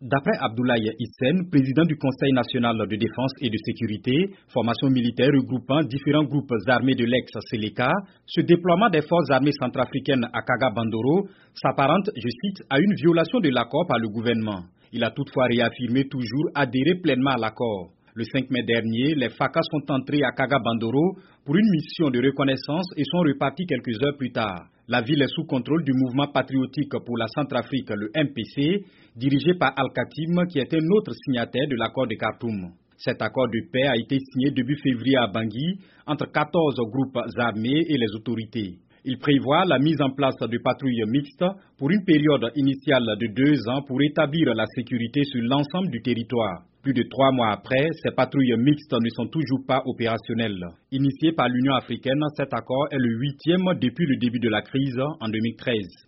D'après Abdoulaye Hissène, président du Conseil national de défense et de sécurité, formation militaire regroupant différents groupes armés de l'ex-Séléka, ce déploiement des forces armées centrafricaines à Kaga-Bandoro s'apparente, je cite, à une violation de l'accord par le gouvernement. Il a toutefois réaffirmé toujours adhérer pleinement à l'accord. Le 5 mai dernier, les FACA sont entrés à Kaga-Bandoro pour une mission de reconnaissance et sont repartis quelques heures plus tard. La ville est sous contrôle du mouvement patriotique pour la Centrafrique, le MPC, dirigé par Al-Khatim, qui est un autre signataire de l'accord de Khartoum. Cet accord de paix a été signé début février à Bangui entre 14 groupes armés et les autorités. Il prévoit la mise en place de patrouilles mixtes pour une période initiale de 2 ans pour établir la sécurité sur l'ensemble du territoire. Plus de 3 mois après, ces patrouilles mixtes ne sont toujours pas opérationnelles. Initié par l'Union africaine, cet accord est le 8e depuis le début de la crise en 2013.